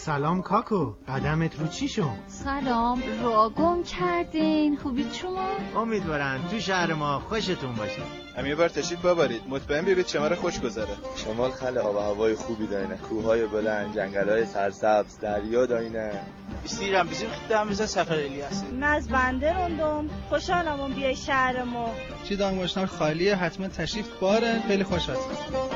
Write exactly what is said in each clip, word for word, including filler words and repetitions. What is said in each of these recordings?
سلام کاکو، قدمت رو چی شد؟ سلام، را گم کردین. خوبید شما؟ امیدوارم تو شهر ما خوشتون باشه. هم یه بار تشریف ببرید، مطمئن ببینید شمال خوش گذره. شمال خیلی آب و هوای خوبی داره، کوههای بلند، جنگل‌های سرسبز، دریا داینه. بیستیرم بیزیم خیلی مثل سفر الیاس. ناز بنده روندم، خوشحالم اون بیای شهرمو. چی دانگوشتار خالیه، حتما تشریف باره، خیلی خوش هست.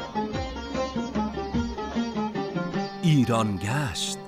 ایران گشت.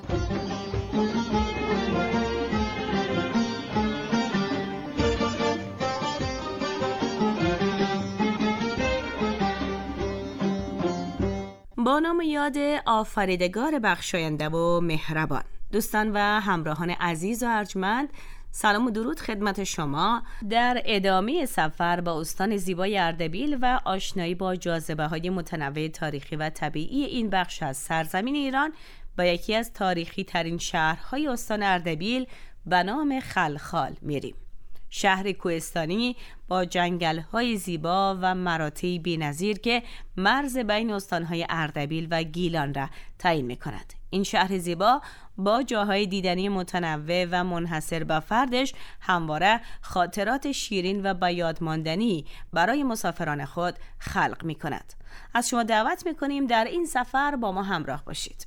با نام یاد آفریدگار بخشاینده و مهربان. دوستان و همراهان عزیز و ارجمند، سلام و درود خدمت شما. در ادامه سفر با استان زیبای اردبیل و آشنایی با جاذبه‌های متنوع تاریخی و طبیعی این بخش از سرزمین ایران، با یکی از تاریخی ترین شهرهای استان اردبیل به نام خلخال میریم. شهر کوهستانی با جنگل‌های زیبا و مراتعی بی‌نظیر که مرز بین استان‌های اردبیل و گیلان را تعیین می‌کند. این شهر زیبا با جاهای دیدنی متنوع و منحصر به فردش همواره خاطرات شیرین و به یاد ماندنی برای مسافران خود خلق می‌کند. از شما دعوت می‌کنیم در این سفر با ما همراه باشید.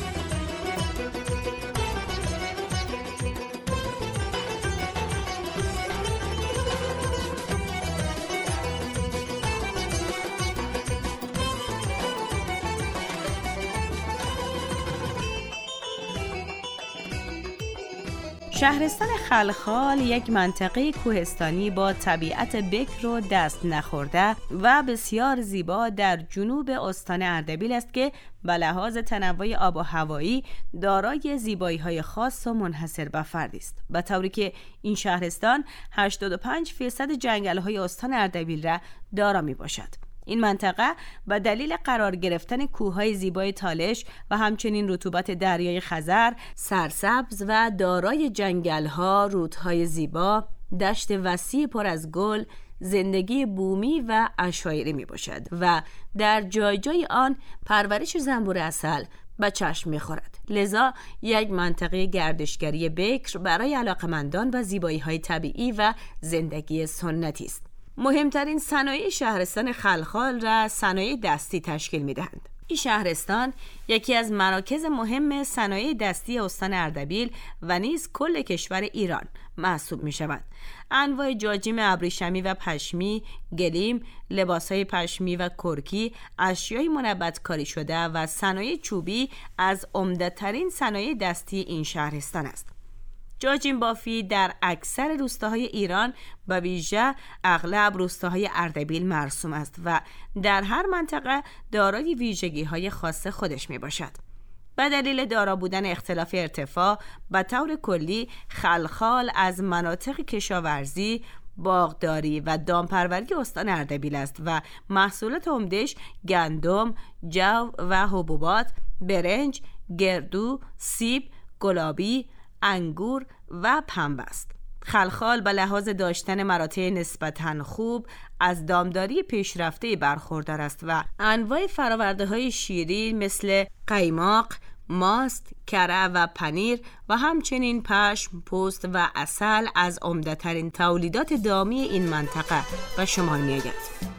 شهرستان خلخال یک منطقه کوهستانی با طبیعت بکر و دست نخورده و بسیار زیبا در جنوب استان اردبیل است که به لحاظ تنوع آب و هوایی دارای زیبایی‌های خاص و منحصر به فرد است، به طوری که این شهرستان هشتاد و پنج درصد جنگل‌های استان اردبیل را دارا می‌باشد. این منطقه به دلیل قرار گرفتن کوههای زیبای تالش و همچنین رطوبت دریای خزر، سرسبز و دارای جنگل‌ها، رودهای زیبا، دشت وسیع پر از گل، زندگی بومی و عشایری می باشد و در جای جای آن پرورش زنبور عسل به چشم می خورد. لذا یک منطقه گردشگری بکر برای علاقمندان و زیبایی‌های طبیعی و زندگی سنتی است. مهمترین صنایع شهرستان خلخال را صنایع دستی تشکیل می‌دهند. این شهرستان یکی از مراکز مهم صنایع دستی استان اردبیل و نیز کل کشور ایران محسوب می‌شود. انواع جاجیم ابریشمی و پشمی، گلیم، لباس‌های پشمی و کرکی، اشیای منبت کاری شده و صنایع چوبی از عمده‌ترین صنایع دستی این شهرستان است. جاجیم بافی در اکثر روستاهای ایران به ویژه اغلب روستاهای اردبیل مرسوم است و در هر منطقه دارای ویژگی‌های خاص خودش میباشد. به دلیل دارا بودن اختلاف ارتفاع، به طور کلی خلخال از مناطق کشاورزی، باغداری و دامپروری استان اردبیل است و محصولات عمده‌اش گندم، جو و حبوبات، برنج، گردو، سیب، گلابی، انگور و پنبه است. خلخال به لحاظ داشتن مراتع نسبتاً خوب از دامداری پیشرفته برخوردار است و انواع فرآورده‌های شیرین مثل قیماق، ماست، کره و پنیر و همچنین پشم، پوست و عسل از عمده‌ترین تولیدات دامی این منطقه به شمار می‌آید.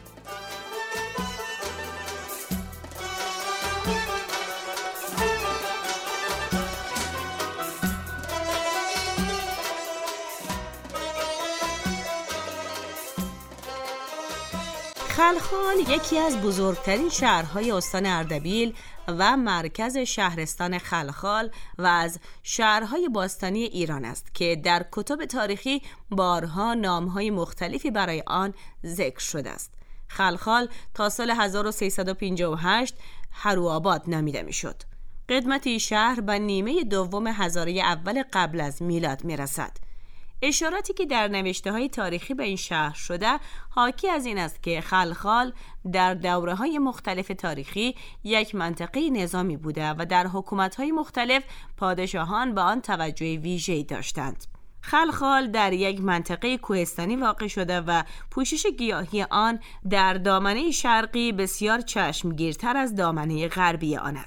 خلخال یکی از بزرگترین شهرهای استان اردبیل و مرکز شهرستان خلخال و از شهرهای باستانی ایران است که در کتب تاریخی بارها نامهای مختلفی برای آن ذکر شده است. خلخال تا سال هزار و سیصد و پنجاه و هشت هروآباد نامیده میشد. قدمت این شهر به نیمه دوم هزاره اول قبل از میلاد میرسد. اشاراتی که در نوشته‌های تاریخی به این شهر شده حاکی از این است که خلخال در دوره‌های مختلف تاریخی یک منطقه نظامی بوده و در حکومت‌های مختلف پادشاهان به آن توجه ویژه‌ای داشتند. خلخال در یک منطقه کوهستانی واقع شده و پوشش گیاهی آن در دامنه شرقی بسیار چشمگیرتر از دامنه غربی آن است.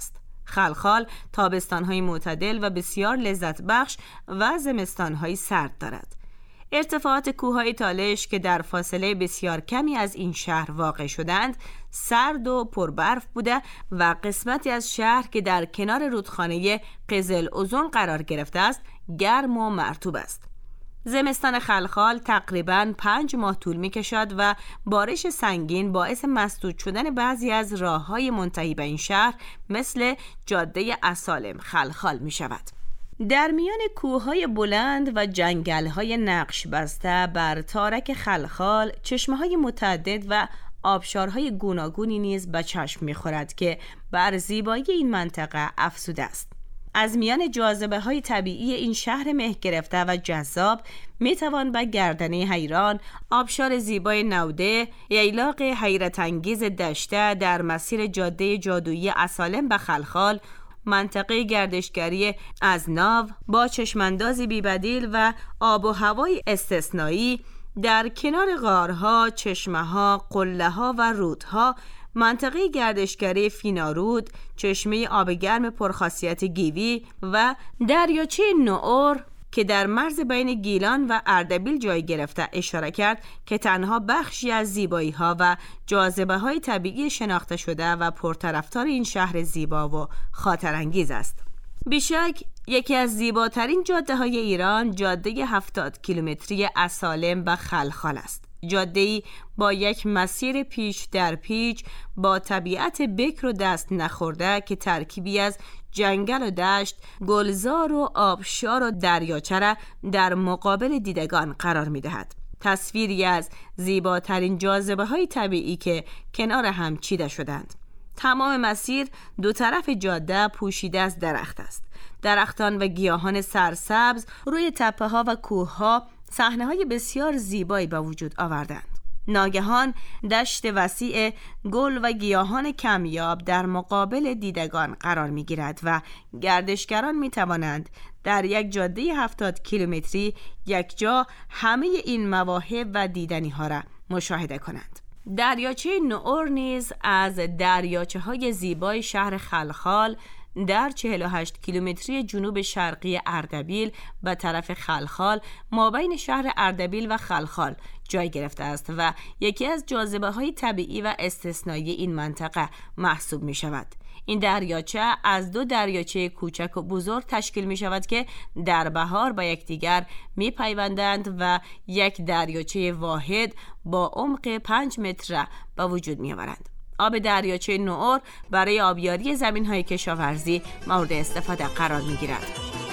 خلخال تابستان‌های معتدل و بسیار لذت بخش و زمستان‌های سرد دارد. ارتفاعات کوههای تالش که در فاصله بسیار کمی از این شهر واقع شدند سرد و پربرف بوده و قسمتی از شهر که در کنار رودخانه قزل اذن قرار گرفته است گرم و مرطوب است. زمستان خلخال تقریباً پنج ماه طول می کشد و بارش سنگین باعث مسدود شدن بعضی از راه‌های منتهی به این شهر مثل جاده اصالم خلخال می شود. در میان کوههای بلند و جنگل‌های نقش بسته بر تارک خلخال چشمه‌های متعدد و آبشارهای گوناگونی نیز به چشم می‌خورد که بر زیبایی این منطقه افزوده است. از میان جاذبه‌های طبیعی این شهر مه گرفته و جذاب می‌توان به گردنه حیران، آبشار زیبای نوده، ییلاق حیرت انگیز دشته در مسیر جاده جادویی اصالم به خلخال، منطقه گردشگری از ناو با چشماندازی بی‌بدیل و آب و هوای استثنایی در کنار غارها، چشمه‌ها، قله‌ها و رودها، منطقه گردشگری فینارود، چشمه آب گرم پرخاصیت گیوی و دریاچه نوئر که در مرز بین گیلان و اردبیل جای گرفته اشاره کرد که تنها بخشی از زیبایی‌ها و جاذبه‌های طبیعی شناخته شده و پرطرفدار این شهر زیبا و خاطرانگیز است. بیشک یکی از زیباترین جاده‌های ایران جاده هفتاد کیلومتری اصالم به خلخال است. جاده‌ای با یک مسیر پیچ در پیچ با طبیعت بکر و دست نخورده که ترکیبی از جنگل و دشت، گلزار و آبشار و دریاچه را در مقابل دیدگان قرار می‌دهد. تصویری از زیباترین جاذبه‌های طبیعی که کنار هم چیده شدند. تمام مسیر دو طرف جاده پوشیده از درخت است. درختان و گیاهان سرسبز روی تپه‌ها و کوه‌ها صحنه‌های بسیار زیبایی به وجود آوردند. ناگهان دشت وسیع گل و گیاهان کمیاب در مقابل دیدگان قرار می‌گیرد و گردشگران می‌توانند در یک جاده هفتاد کیلومتری یک جا همه این مواهب و دیدنی‌ها را مشاهده کنند. دریاچه نوئر نیز از دریاچه‌های زیبای شهر خلخال در چهل و هشت کیلومتری جنوب شرقی اردبیل به طرف خلخال مابین شهر اردبیل و خلخال جای گرفته است و یکی از جاذبه‌های طبیعی و استثنایی این منطقه محسوب می شود. این دریاچه از دو دریاچه کوچک و بزرگ تشکیل می شود که در بهار با یکدیگر می پیوندند و یک دریاچه واحد با عمق پنج متر به وجود می آورند. آب دریاچه نوئر برای آبیاری زمین‌های کشاورزی مورد استفاده قرار می‌گیرد.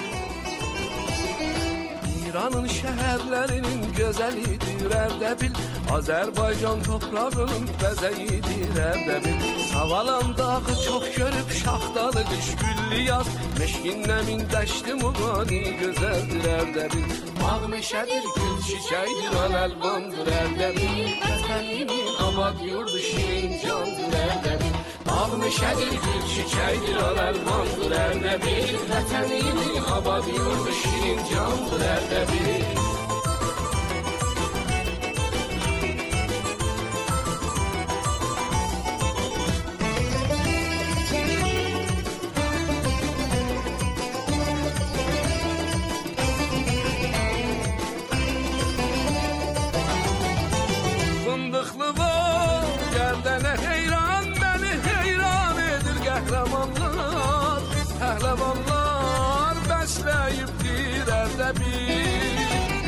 İran'ın şehirlerinin gözelidir Erdebil, Azerbaycan toprağının bezeyidir Erdebil. Savalan dağı çok görüp şahtalı kış güllü yaz, meşkinlemin deşti mugani güzeldir Erdebil. Bağ meşedir, gül çiçeğidir, al elvandır Erdebil. Vataninin abad yurdu şirin candır Erdebil. Bağ meşedir, gül çiçeğidir, al elvandır Erdebil. Vataninin abad yurdu şirin candır Erdebil. Fındıklı var, gerdene heyran, beni heyran edir qəhrəmanlar. Pəhləvanlar bəsləyibdir Erdebil.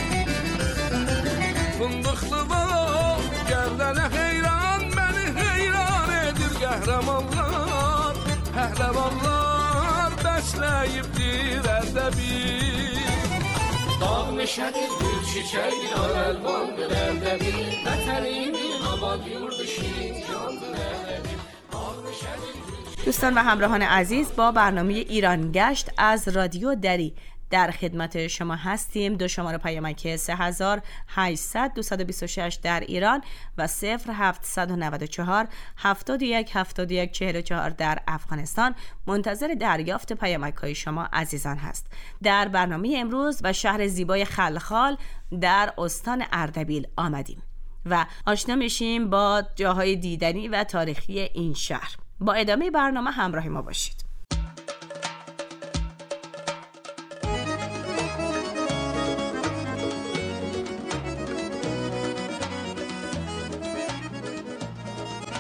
Fındıklı var, gerdene heyran, beni heyran edir qəhrəmanlar. Pəhləvanlar bəsləyibdir Erdebil. Dağ meşədir, gül çiçəkdir, al əlvandır Erdebil. Vətənimin abad yurdu şirin candır Erdebil. Dağ meşədir. دوستان و همراهان عزیز، با برنامه ایران گشت از رادیو دری در خدمت شما هستیم. دو شماره پیامک سه هزار و هشتصد دویست و بیست و شش در ایران و صفر هفتصد و نود و چهار هفتاد و یک هفتاد و یک چهل و چهار در افغانستان منتظر دریافت پیامک های شما عزیزان هست. در برنامه امروز و شهر زیبای خلخال در استان اردبیل آمدیم و آشنا میشیم با جاهای دیدنی و تاریخی این شهر. با ادامه برنامه همراه ما باشید.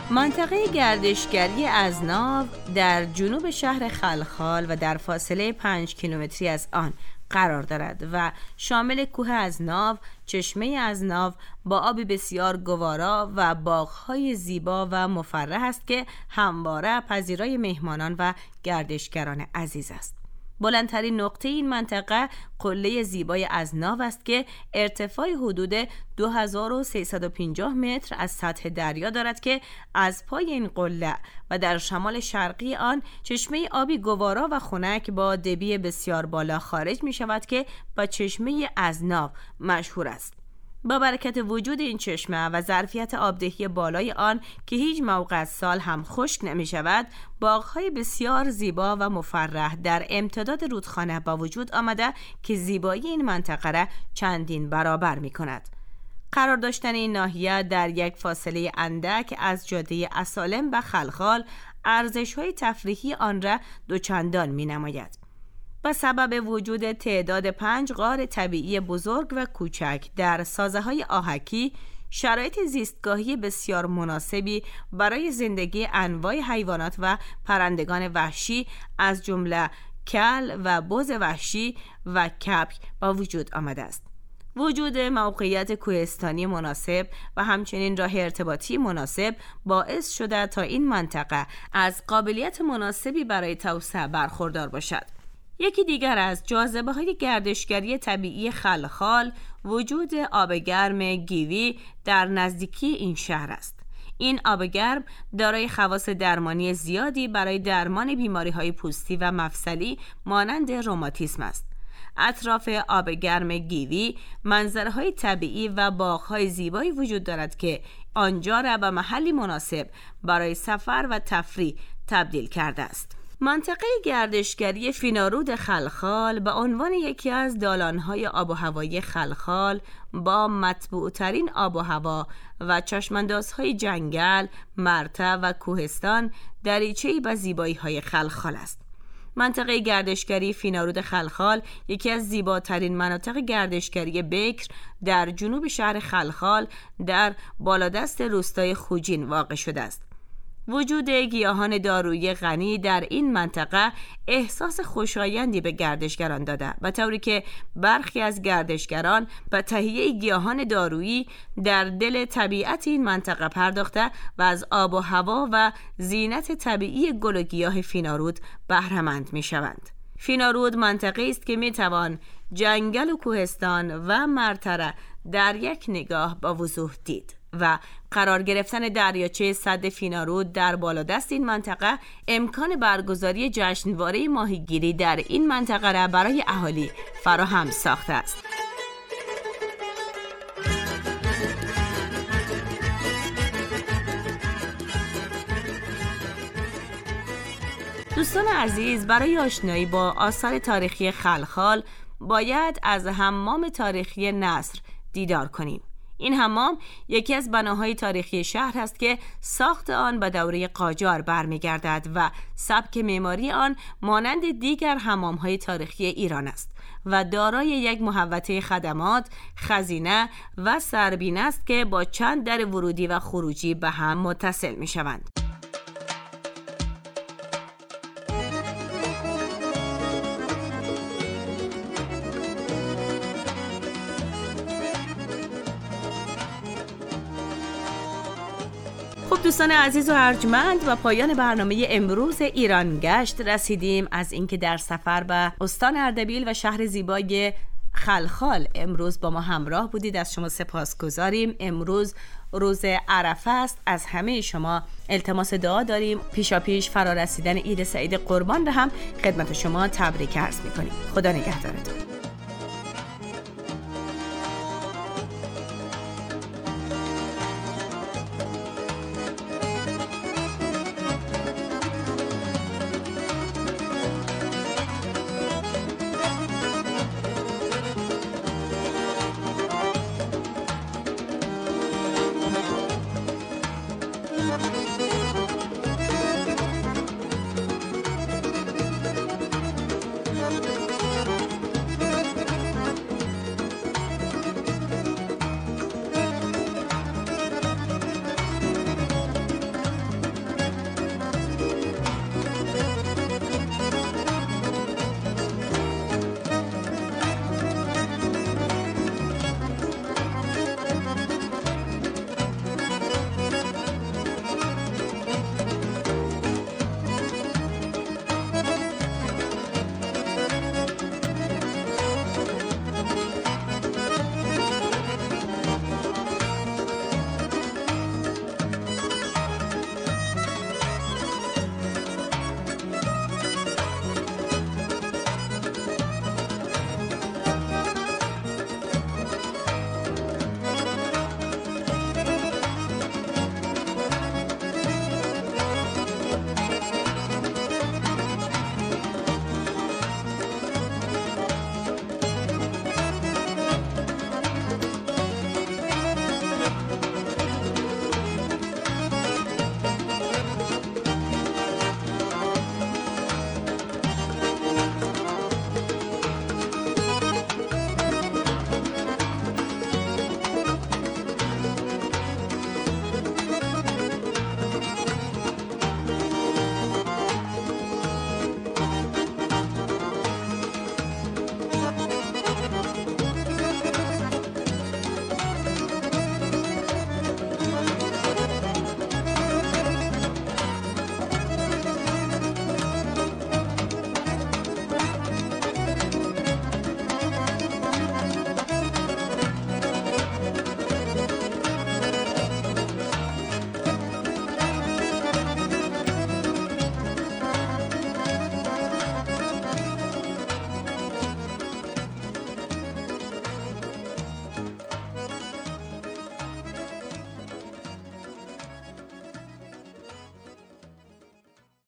منطقه گردشگری ازناو در جنوب شهر خلخال و در فاصله پنج کیلومتری از آن قرار دارد و شامل کوه ازناو، چشمه ازناو با آبی بسیار گوارا و باغ‌های زیبا و مفرح است که همواره پذیرای مهمانان و گردشگران عزیز است. بلندترین نقطه این منطقه قله زیبای ازناو است که ارتفاع حدود دو هزار و سیصد و پنجاه متر از سطح دریا دارد که از پای این قله و در شمال شرقی آن چشمه آبی گوارا و خنک با دبی بسیار بالا خارج می شود که با چشمه ازناو مشهور است. با برکت وجود این چشمه و ظرفیت آبدهی بالای آن که هیچ موقع از سال هم خشک نمی شود، باغ‌های بسیار زیبا و مفرح در امتداد رودخانه با وجود آمده که زیبایی این منطقه را چندین برابر می کند. قرار داشتن این ناحیه در یک فاصله اندک از جاده اسالم به خلخال ارزش‌های تفریحی آن را دوچندان می نماید. به سبب وجود تعداد پنج غار طبیعی بزرگ و کوچک در سازه‌های آهکی، شرایط زیستگاهی بسیار مناسبی برای زندگی انواع حیوانات و پرندگان وحشی از جمله کل و بز وحشی و کپک با وجود آمده است. وجود موقعیت کوهستانی مناسب و همچنین راه ارتباطی مناسب باعث شده تا این منطقه از قابلیت مناسبی برای توسعه برخوردار باشد. یکی دیگر از جاذبه های گردشگری طبیعی خلخال وجود آب گرم گیوی در نزدیکی این شهر است. این آب گرم دارای خواص درمانی زیادی برای درمان بیماری های پوستی و مفصلی مانند روماتیسم است. اطراف آب گرم گیوی منظرهای طبیعی و باغ‌های زیبایی وجود دارد که آنجا را به محلی مناسب برای سفر و تفریح تبدیل کرده است. منطقه گردشگری فینارود خلخال به عنوان یکی از دالان‌های آب و هوایی خلخال با مطبوع‌ترین آب و هوا و چشماندازهای جنگل، مرتع و کوهستان دریچه‌ای به زیبایی‌های خلخال است. منطقه گردشگری فینارود خلخال یکی از زیباترین مناطق گردشگری بکر در جنوب شهر خلخال در بالادست روستای خوجین واقع شده است. وجود گیاهان دارویی غنی در این منطقه احساس خوشایندی به گردشگران داده، به طوری که برخی از گردشگران به تهیه گیاهان دارویی در دل طبیعت این منطقه پرداخته و از آب و هوا و زینت طبیعی گل و گیاه فینارود بهره‌مند می‌شوند. فینارود منطقه‌ای است که می‌توان جنگل و کوهستان و مرتع در یک نگاه با وضوح دید و قرار گرفتن دریاچه سد فینارود در بالادست این منطقه امکان برگزاری جشنواره ماهیگیری در این منطقه را برای اهالی فراهم ساخته است. دوستان عزیز، برای آشنایی با آثار تاریخی خلخال باید از حمام تاریخی نصر دیدار کنیم. این حمام یکی از بناهای تاریخی شهر است که ساخت آن به دوره قاجار برمیگردد و سبک معماری آن مانند دیگر حمام‌های تاریخی ایران است و دارای یک محوطه خدمات، خزینه و سربینه است که با چند در ورودی و خروجی به هم متصل می‌شوند. خب دوستان عزیز و ارجمند، و پایان برنامه امروز ایران گشت رسیدیم. از اینکه در سفر به استان اردبیل و شهر زیبای خلخال امروز با ما همراه بودید از شما سپاسگزاریم. امروز روز عرفه است. از همه شما التماس دعا داریم. پیشا پیش فرارسیدن عید سعید قربان را هم خدمت شما تبریک عرض می‌کنیم. خدا نگهدارتون.